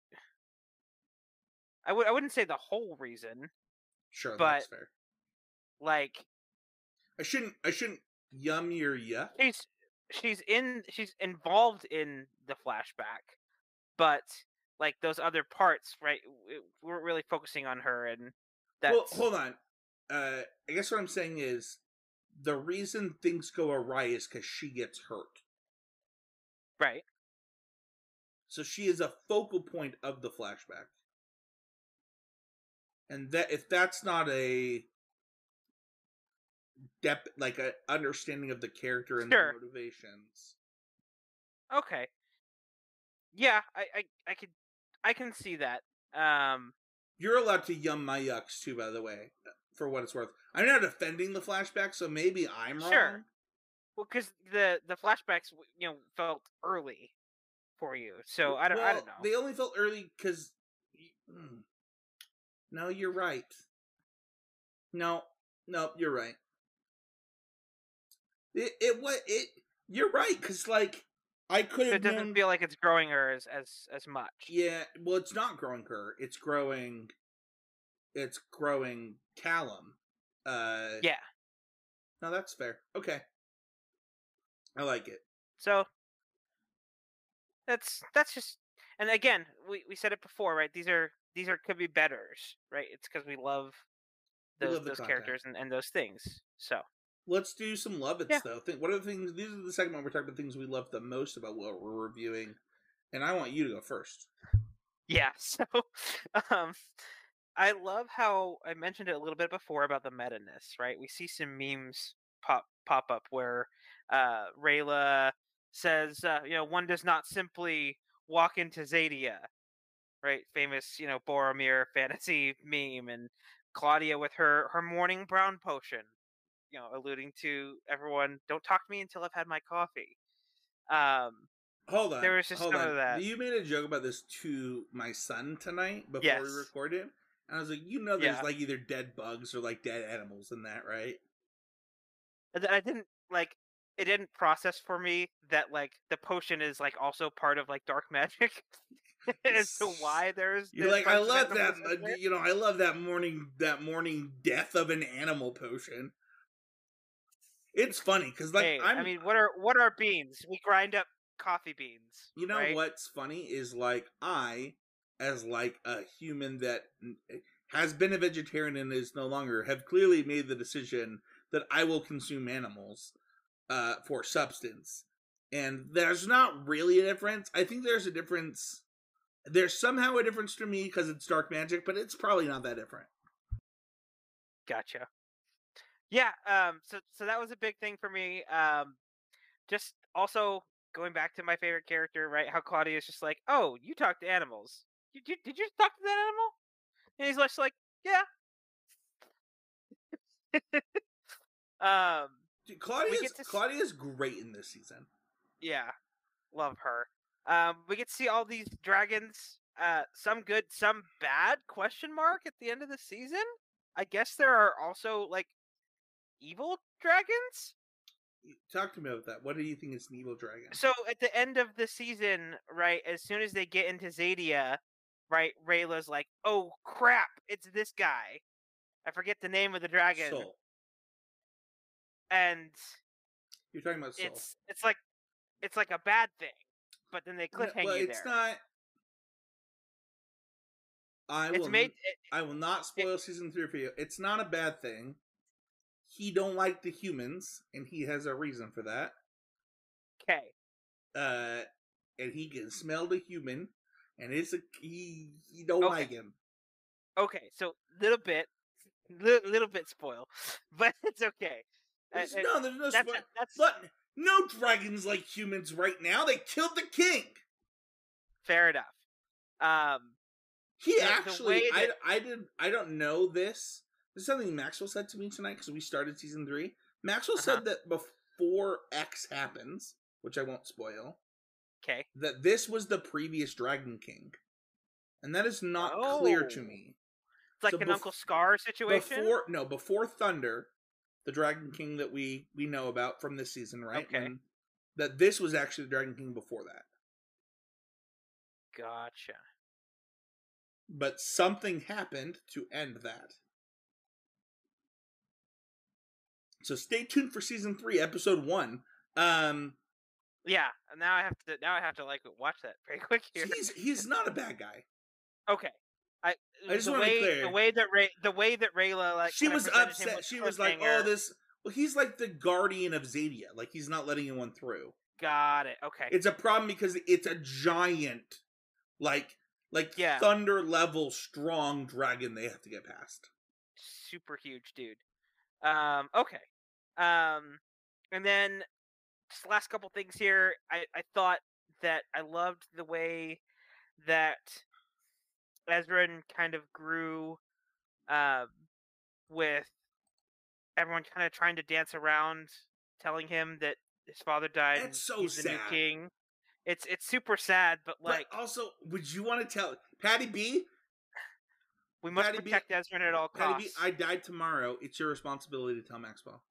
I would I wouldn't say the whole reason, Sure, but that's fair. like I shouldn't I shouldn't yum your yuck. she's she's in she's involved in the flashback, but like those other parts, right? w- We're really focusing on her, and Well, that's hold on. Uh, I guess what I'm saying is the reason things go awry is because she gets hurt. right. So she is a focal point of the flashback. And that if that's not a depth, like a understanding of the character and their Sure. motivations. Okay. Yeah, I I I could I can see that. Um, You're allowed to yum my yucks too, by the way, for what it's worth. I'm not defending the flashback, so maybe I'm sure. wrong. Well, because the the flashbacks, w- you know, felt early for you, so I don't I don't Well, know. they only felt early because. No, you're right. No, no, you're right. It it what it. You're right because like I could So have it doesn't known. feel like it's growing her as as as much. Yeah, well, it's not growing her. It's growing. It's growing Callum. Uh, Yeah. no, that's fair. Okay, I like it. So that's that's just and again we, we said it before, right? These are these are could be betters, right? It's because we love We those love the those content. characters and, and those things. So Let's do some love it's yeah, though. Think what are the things? These are the segment we're talking about things we love the most about what we're reviewing, and I want you to go first. yeah. So um, I love how I mentioned it a little bit before about the meta ness, right? We see some memes pop pop up where uh, Rayla says, uh, you know, one does not simply walk into Zadia, right? Famous, you know, Boromir fantasy meme, and Claudia with her her morning brown potion, you know, alluding to everyone. Don't talk to me until I've had my coffee. Um, Hold there on, was just hold some of on. that. You made a joke about this to my son tonight before we Yes. recorded, and I was like, you know, there's Yeah. like either dead bugs or like dead animals in that, right? And I didn't like it didn't process for me that like the potion is like also part of like dark magic. as to why there's. You're there's like, I bunch of love that. animals in uh, there. You know, I love that morning. That morning death of an animal potion. It's funny because, like, Hey, I'm. I mean, what are what are beans? We grind up coffee beans. You know right? what's funny is, like, I, as like a human that has been a vegetarian and is no longer, have clearly made the decision that I will consume animals uh, for substance. And there's not really a difference. I think there's a difference. There's somehow a difference to me because it's dark magic, but it's probably not that different. Gotcha. Yeah. Um. So so that was a big thing for me. Um. Just also going back to my favorite character, right? How Claudia is just like, oh, you talk to animals. Did you did you talk to that animal? And he's just like, yeah. um. Dude, Claudia's, get to s- Claudia's great in this season. Yeah. Love her. Um. We get to see all these dragons. Uh. Some good, some bad? Question mark at the end of the season. I guess there are also like evil dragons. Talk to me about that. What do you think is an evil dragon? So at the end of the season, right, as soon as they get into Zadia, right, Rayla's like, oh crap, it's this guy. I forget the name of the dragon. Soul. And You're talking about Soul. it's it's like it's like a bad thing. But then they cliffhang no, well, you it's there. not. I It's will. made. It, I will not spoil it, season three for you. It's not a bad thing. He don't like the humans, and he has a reason for that. Okay. Uh, and he can smell the human, and it's a he. He don't okay. like him. Okay, so little bit, little, little bit spoil, but it's okay. There's, uh, no, there's no that's, spoil. that's But no dragons like humans right now. They killed the king. Fair enough. Um, he the, actually, the I, that... I did, I don't know this. This is something Maxwell said to me tonight because we started season three. Maxwell uh-huh. said that before X happens, which I won't spoil. Okay. That this was the previous Dragon King, and that is not oh. clear to me. It's like so an bef- Uncle Scar situation. Before no, before Thunder, the Dragon King that we we know about from this season, right? Okay. When, that this was actually the Dragon King before that. Gotcha. But something happened to end that. So stay tuned for season three, episode one. Um, yeah, now I have to. Now I have to like watch that very quick here. He's he's not a bad guy. Okay, I, I just the want to way, be clear. The way that Ray, the way that Rayla like she was upset. She was like, "Oh, this." Well, he's like the guardian of Zadia. Like he's not letting anyone through. Got it. Okay. It's a problem because it's a giant, like like yeah. thunder level strong dragon. They have to get past. Super huge, dude. Um. Okay. Um. And then just last couple things here. I I thought that I loved the way that Ezran kind of grew, um, with everyone kind of trying to dance around, telling him that his father died. It's so he's sad. The new king. It's it's super sad, but like. But also, would you want to tell Patty B? We must Patty protect B, Ezran at all Patty costs. B, I died tomorrow. It's your responsibility to tell Maxwell.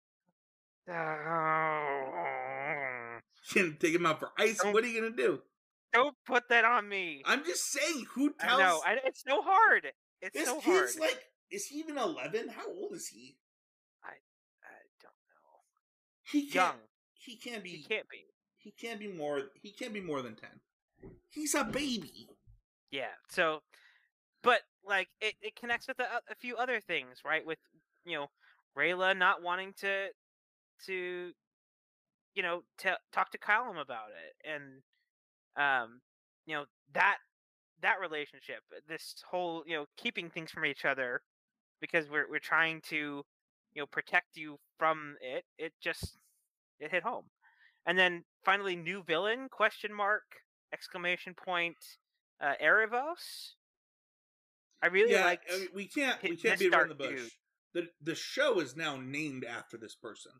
Oh. You gonna take him out for ice? Don't, what are you gonna do? Don't put that on me. I'm just saying. Who tells? I know. I, it's so hard. It's this so kid's hard. like, is he even eleven? How old is he? I I don't know. He can't, young. He can't be. He can't be. He can't be more. He can't be more than ten. He's a baby. Yeah. So, but like it, it connects with a, a few other things, right? With you know, Rayla not wanting to to you know t- talk to Callum about it, and um, you know that that relationship, this whole you know keeping things from each other because we're we're trying to you know protect you from it. It just it hit home. And then finally, new villain? Question mark! Exclamation point! Uh, Erebos. I really yeah, like. I mean, we can't we can't beat around the bush. Dude. The the show is now named after this person.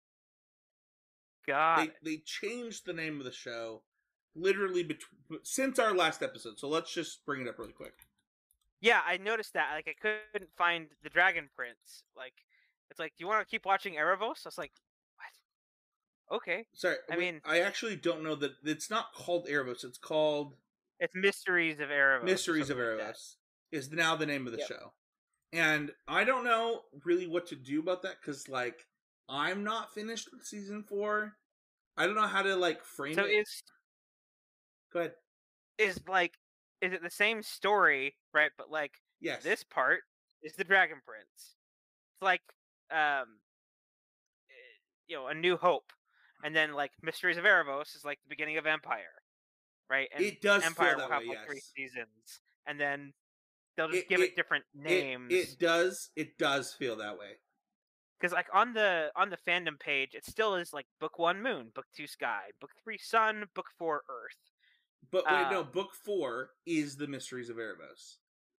God, they they changed the name of the show literally between since our last episode. So let's just bring it up really quick. Yeah, I noticed that. Like, I couldn't find the Dragon Prince. Like, it's like, do you want to keep watching Erebos? I was like, what? Okay. Sorry, I mean, I actually don't know that it's not called Erebos. It's called. It's Mysteries of Erebos. Mysteries of Erebos like is now the name of the yep. show. And I don't know really what to do about that because, like, I'm not finished with season four. I don't know how to, like, frame so it. So is... Go ahead. Is, like, is it the same story, right? But, like, yes. This part is the Dragon Prince. It's like, um, you know, A New Hope. And then, like, Mysteries of Erebos is, like, the beginning of Empire, right? And it does Empire feel that will have, way, like, yes. three seasons. And then they'll just it, give it, it different names. It, it does. It does feel that way. Because, like, on the on the fandom page, it still is, like, Book One Moon, Book Two Sky, Book Three Sun, Book Four Earth. But wait, um, no. Book Four is the Mysteries of Erebos.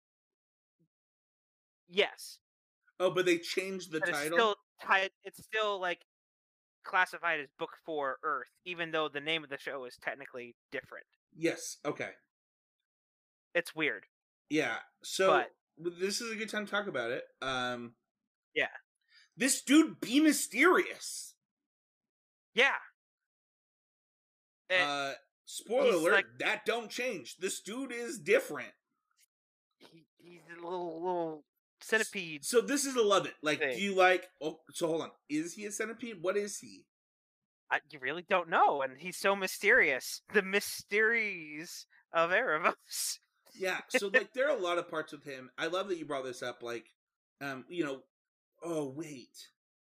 Yes. Oh, but they changed the but title. It's still tied. It's still like classified as Book Four Earth, even though the name of the show is technically different. Yes. Okay. It's weird. Yeah. So but, this is a good time to talk about it. Um. Yeah. This dude be mysterious. Yeah. It, uh. Spoiler alert. Like, that don't change. This dude is different. He, he's a little little centipede. So this is a love it. Like, thing. Do you like? Oh, so hold on. Is he a centipede? What is he? I, you really don't know, and he's so mysterious. The mysteries of Erebos. Yeah. So like, there are a lot of parts with him. I love that you brought this up. Like, um, you know, oh wait.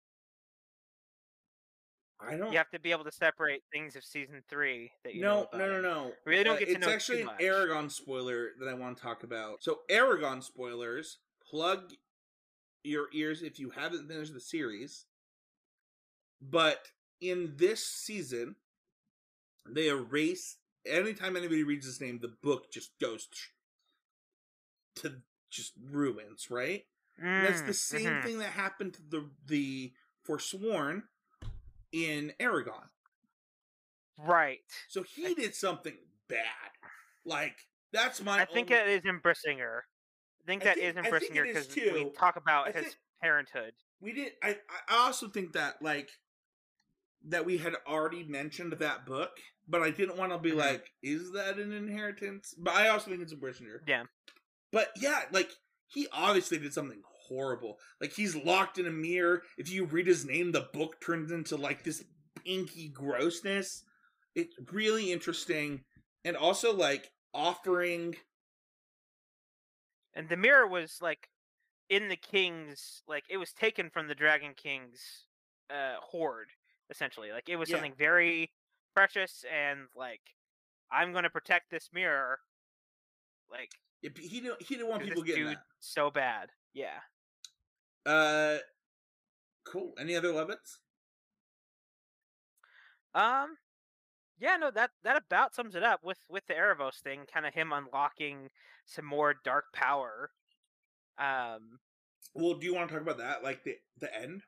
I don't. You have to be able to separate things of season three that you no, know about no, no, him. no. We really don't uh, get to it's know actually too an much. Aragon spoiler that I want to talk about. So Aragon spoilers. Plug your ears if you haven't finished the series. But in this season, they erase anytime anybody reads his name, the book just goes to just ruins, right? Mm, and that's the same mm-hmm. thing that happened to the the Forsworn in Aragon. Right. So he did something bad. Like, that's my I think only... it is in Brissinger. I think that I think, is in Brissinger because we talk about I his think, parenthood. We did. I, I also think that, like, that we had already mentioned that book, but I didn't want to be mm-hmm. like, is that an inheritance? But I also think it's in Brissinger. Yeah. But yeah, like, he obviously did something horrible. Like, he's locked in a mirror. If you read his name, the book turns into, like, this inky grossness. It's really interesting. And also, like, offering... And the mirror was, like, in the king's... Like, it was taken from the Dragon King's uh, hoard, essentially. Like, it was yeah. something very precious and, like, I'm going to protect this mirror. Like... It, he didn't. He didn't want people getting that so bad. Yeah. Uh, cool. Any other Levitts? Um, yeah, no, that that about sums it up with with the Erebos thing. Kind of him unlocking some more dark power. Um. Well, do you want to talk about that, like the the end?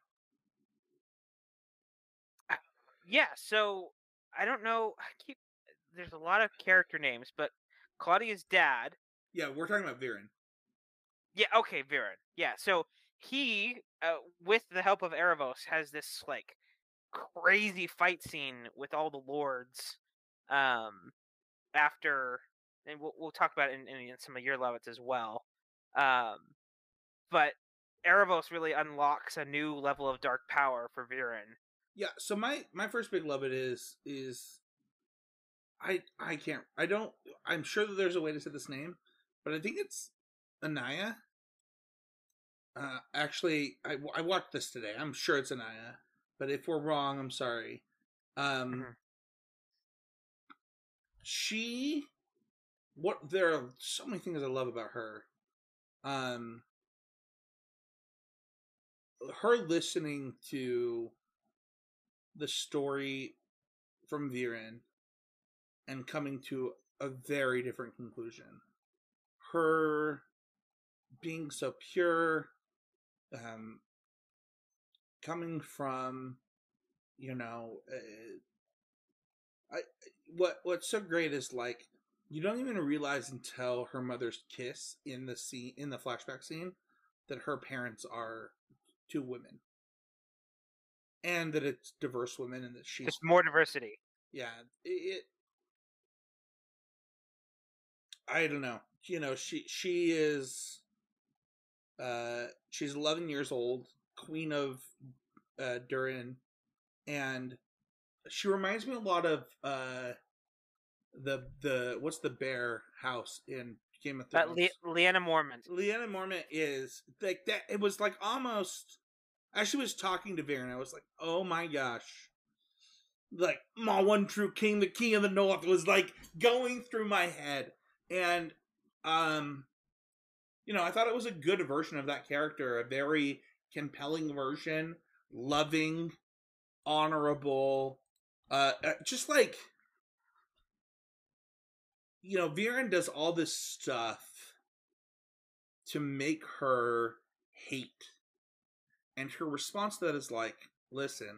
Uh, yeah. So I don't know. I keep there's a lot of character names, but Claudia's dad. Yeah, we're talking about Viren. Yeah, okay, Viren. Yeah, so he, uh, with the help of Erebos, has this, like, crazy fight scene with all the lords, um, after, and we'll, we'll talk about it in, in, in some of your Levitts as well, um, but Erebos really unlocks a new level of dark power for Viren. Yeah, so my, my first big Levitt is, is, I, I can't, I don't, I'm sure that there's a way to say this name, but I think it's Anaya. Uh, actually, I, I watched this today. I'm sure it's Anaya, but if we're wrong, I'm sorry. Um, mm-hmm. She, what there are so many things I love about her. Um, her listening to the story from Viren and coming to a very different conclusion. Her being so pure, um, coming from, you know, uh, I what what's so great is, like, you don't even realize until her mother's kiss in the scene in the flashback scene that her parents are two women, and that it's diverse women, and that she's just more diversity. Yeah, it. I don't know. You know, she she is uh she's eleven years old, queen of uh Durin, and she reminds me a lot of uh the the what's the bear house in Game of Uh, Thrones? Le- Lyanna Mormont. Lyanna Mormont is like that. It was like almost. As she was talking to Viren, I was like, "Oh my gosh!" Like my one true king, the king of the north, was like going through my head, and um, you know, I thought it was a good version of that character, a very compelling version, loving, honorable, uh, uh, just like. You know, Viren does all this stuff to make her hate. And her response to that is like, listen,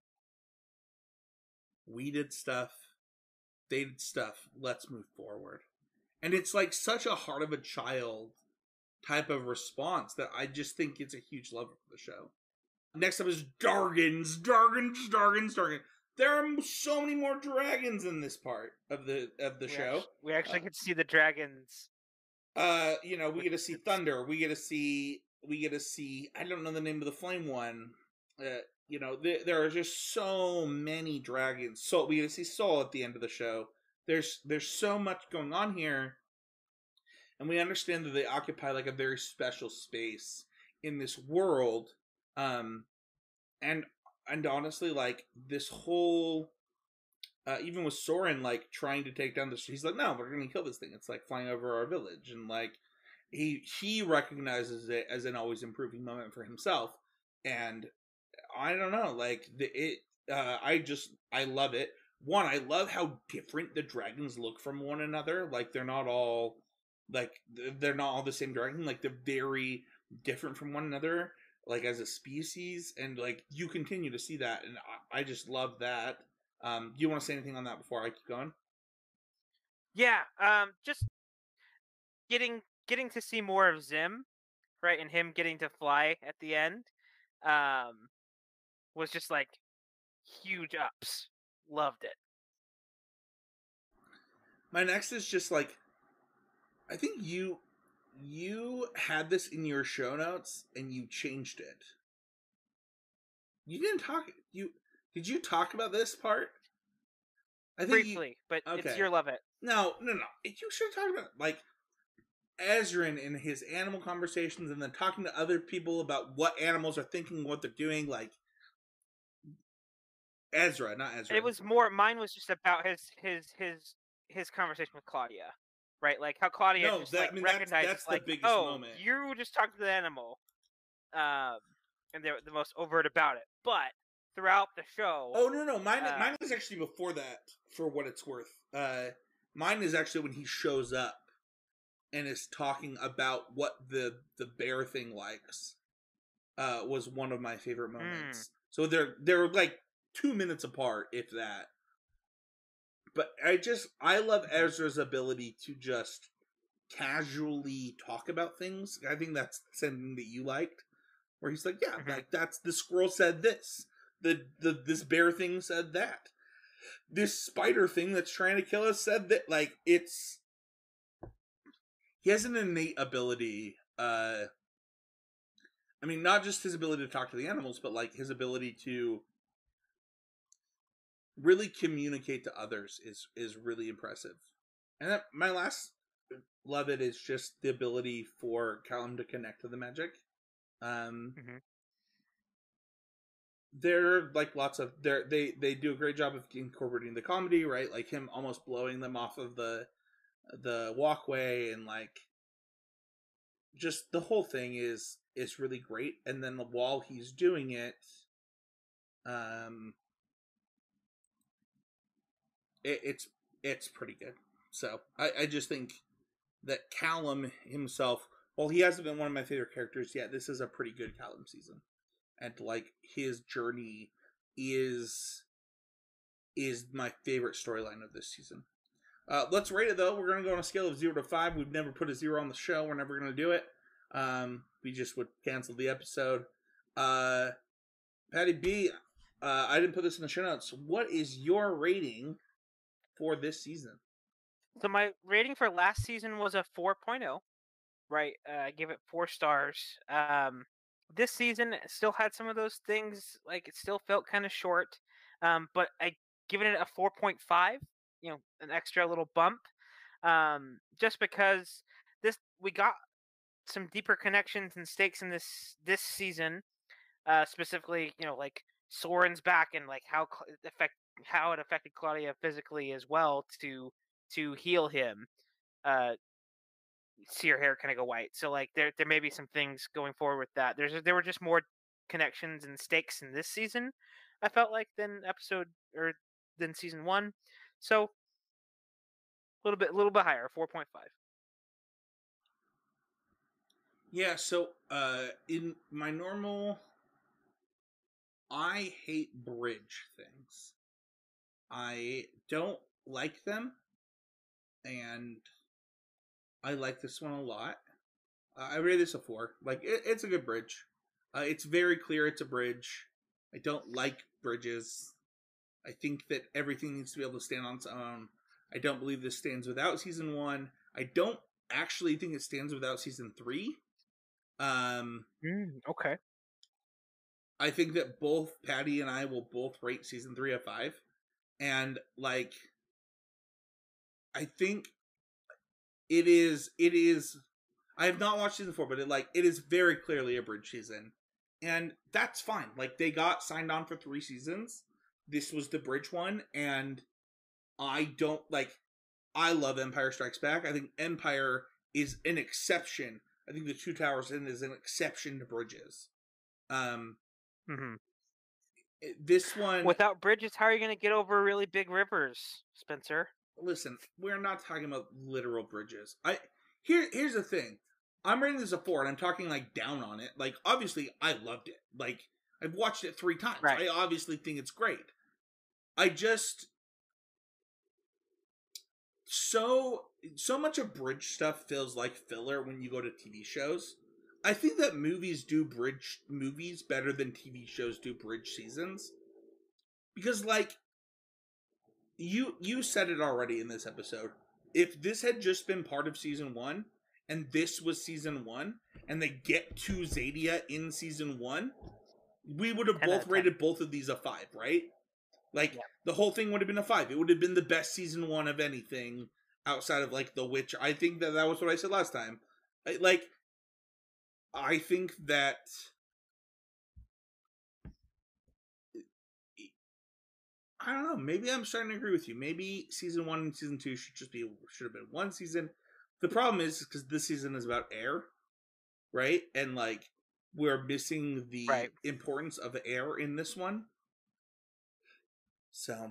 we did stuff, they did stuff, let's move forward. And it's like such a heart of a child type of response that I just think it's a huge love for the show. Next up is Dargans, Dargans, Dargans, Dargans. There are so many more dragons in this part of the of the we show. Actually, we actually uh, get to see the dragons. Uh, you know, we get to see Thunder. We get to see. We get to see. I don't know the name of the flame one. Uh, you know, there, there are just so many dragons. So we get to see Soul at the end of the show. There's there's so much going on here, and we understand that they occupy like a very special space in this world. Um, and and honestly, like this whole. Uh, even with Soren, like, trying to take down this, he's like, no, we're gonna kill this thing. It's, like, flying over our village. And, like, he he recognizes it as an always improving moment for himself. And I don't know, like, the, it, uh, I just, I love it. One, I love how different the dragons look from one another. Like, they're not all, like, they're not all the same dragon. Like, they're very different from one another, like, as a species. And, like, you continue to see that. And I, I just love that. Um, do you want to say anything on that before I keep going? Yeah, um, just getting getting to see more of Zim, right, and him getting to fly at the end, um, was just like huge ups. Loved it. My next is just like, I think you you had this in your show notes and you changed it. You didn't talk. You did you talk about this part? I think briefly, you, but okay. It's your love it. No, no, no. You should have talked about it. Like Ezran in his animal conversations, and then talking to other people about what animals are thinking, what they're doing. Like Ezra, not Ezra. It was more. Mine was just about his his his his conversation with Claudia, right? Like how Claudia no, just that, like I mean, recognizes, that's, that's like, the biggest oh, moment. You just talked to the animal, um, and they're the most overt about it, but. Throughout the show. Oh no no mine uh, mine is actually before that. For what it's worth, uh, mine is actually when he shows up and is talking about what the the bear thing likes. Uh, was one of my favorite moments. Mm. So they're they're like two minutes apart, if that. But I just I love Ezra's ability to just casually talk about things. I think that's something that you liked, where he's like, yeah, mm-hmm. like that's the squirrel said this. The, the this bear thing said that. This spider thing that's trying to kill us said that. Like, it's... He has an innate ability, uh... I mean, not just his ability to talk to the animals, but, like, his ability to really communicate to others is, is really impressive. And that, my last love it is just the ability for Callum to connect to the magic. Um... Mm-hmm. They're like lots of they they they do a great job of incorporating the comedy, right? Like him almost blowing them off of the the walkway, and like just the whole thing is is really great. And then while he's doing it, um, it, it's it's pretty good. So I, I just think that Callum himself, while he hasn't been one of my favorite characters yet, this is a pretty good Callum season. And like his journey is is my favorite storyline of this season. Uh, let's rate it though. We're gonna go on a scale of zero to five. We've never put a zero on the show. We're never gonna do it. Um, we just would cancel the episode. Uh, Patty B, uh, I didn't put this in the show notes. What is your rating for this season? So my rating for last season was a four oh. Right, uh, I gave it four stars. Um, this season still had some of those things. Like it still felt kind of short. Um, but I given it a four point five. You know, an extra little bump. Um, just because this we got some deeper connections and stakes in this this season. Uh, specifically, you know, like Soren's back and like how cl- it affect how it affected Claudia physically as well to to heal him. Uh, see her hair kind of go white. So like there there may be some things going forward with that. There's there were just more connections and stakes in this season. I felt like than episode or than season one. So a little bit a little bit higher, four point five. Yeah, so uh in my normal I hate bridge things. I don't like them, and I like this one a lot. Uh, I rated this a four. Like it, it's a good bridge. Uh, it's very clear it's a bridge. I don't like bridges. I think that everything needs to be able to stand on its own. I don't believe this stands without season one. I don't actually think it stands without season three. Um, Mm, okay. I think that both Patty and I will both rate season three a five, and like, I think it is. It is. I have not watched season four, but it like it is very clearly a bridge season, and that's fine. Like they got signed on for three seasons. This was the bridge one, and I don't like. I love Empire Strikes Back. I think Empire is an exception. I think the Two Towers Inn is an exception to bridges. Um, Mm-hmm. this one, Without bridges, how are you going to get over really big rivers, Spencer? listen, we're not talking about literal bridges. I here here's the thing. I'm rating this a four, and I'm talking like down on it. Like obviously, I loved it. Like I've watched it three times. Right. I obviously think it's great. I just so so much of bridge stuff feels like filler when you go to T V shows. I think that movies do bridge movies better than T V shows do bridge seasons. Because like you you said it already in this episode. If this had just been part of season one and this was season one and they get to Zadia in season one, we would have both rated both of these a five, right? Like, yeah. The whole thing would have been a five. It would have been the best season one of anything outside of, like, The Witch. I think that that was what I said last time. I, like, I think that... I don't know. Maybe I'm starting to agree with you. Maybe season one and season two should just be should have been one season. The problem is because this season is about air, right? And, like, we're missing the right. importance of air in this one. So...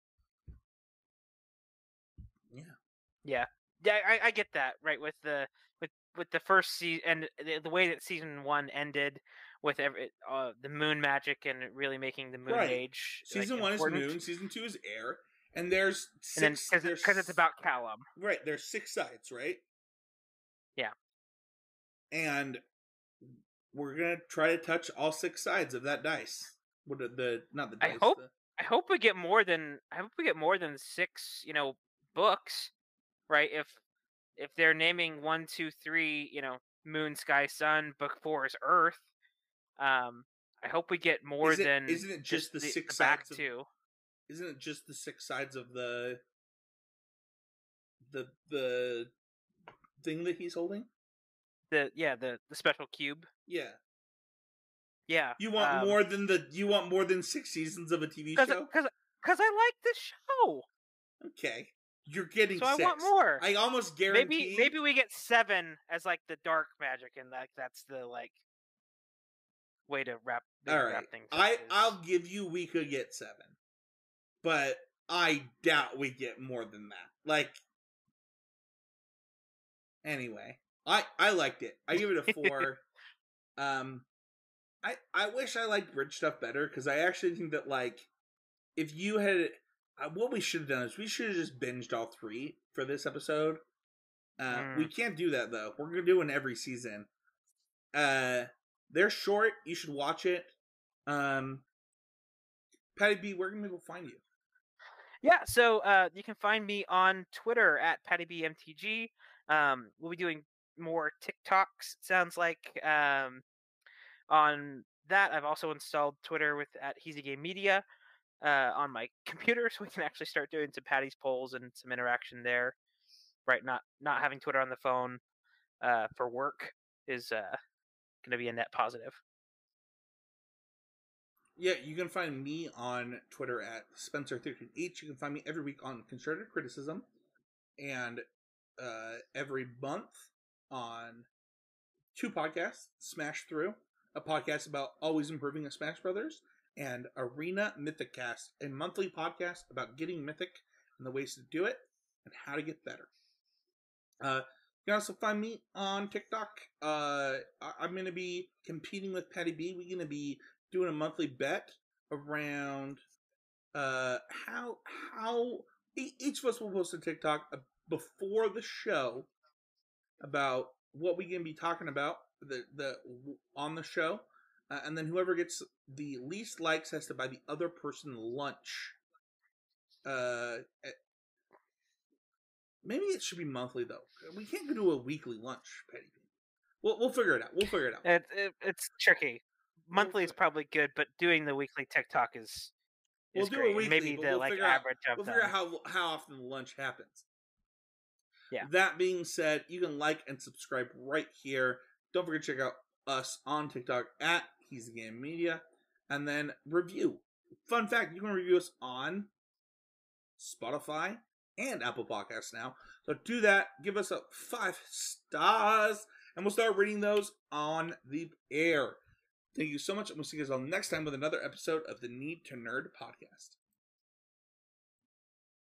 Yeah. Yeah. Yeah, I, I get that, right? With the with with the first season and the, the way that season one ended with every, uh, the moon magic and really making the moon right. age. Season like, one important. is moon, season two is air, and there's six because it's about Callum. Right, there's six sides, right? Yeah. And we're gonna try to touch all six sides of that dice. What the, the not the dice. I hope the... I hope we get more than I hope we get more than six, you know, books. Right, if if they're naming one, two, three, you know, Moon, Sky, Sun, book four is Earth. Um, I hope we get more is it, than isn't it just, just the, the six the back sides of, two? Isn't it just the six sides of the the the thing that he's holding? The yeah, the the special cube. Yeah. Yeah. You want um, more than the you want more than six seasons of a T V cause, show? Because because I like this show. Okay. You're getting so six. I want more. I almost guarantee. Maybe maybe we get seven as like the dark magic, and like that's the like way to wrap. All right, wrap things I is... I'll give you we could get seven, but I doubt we get more than that. Like, anyway, I I liked it. I give it a four. um, I I wish I liked bridge stuff better because I actually think that like if you had. Uh, what we should have done is we should have just binged all three for this episode. Uh, mm. We can't do that, though. We're going to do one every season. Uh, they're short. You should watch it. Um, Patty B, where can people find you? Yeah, so uh, you can find me on Twitter at PattyBMTG. Um, we'll be doing more TikToks. Sounds like um, on that. I've also installed Twitter with at Heezy Game Media uh, on my computer, so we can actually start doing some Patty's polls and some interaction there. Right, not not having Twitter on the phone uh, for work is uh, going to be a net positive. Yeah, you can find me on Twitter at Spencer thirteen H. You can find me every week on Constructive Criticism, and uh, every month on two podcasts: Smash Through, a podcast about always improving a Smash Brothers, and Arena Mythic Cast, a monthly podcast about getting Mythic and the ways to do it and how to get better. Uh, you can also find me on TikTok. Uh, I'm going to be competing with Patty B. We're going to be doing a monthly bet around uh, how how each of us will post a TikTok before the show about what we're going to be talking about the the on the show, uh, and then whoever gets the least likes has to buy the other person lunch. Uh, maybe it should be monthly though. We can't do a weekly lunch, Petty. We'll we'll figure it out. We'll figure it out. It, it, it's tricky. Monthly we'll, is probably good, but doing the weekly TikTok is is we'll do great. it weekly. Maybe but the we'll like figure average out, of We'll them. figure out how how often the lunch happens. Yeah. That being said, you can like and subscribe right here. Don't forget to check out us on TikTok at He's the Game Media, and then review. Fun fact: you can review us on Spotify and Apple Podcasts now. So do that. Give us a five stars, and we'll start reading those on the air. Thank you so much, and we'll see you guys all next time with another episode of the Need to Nerd podcast.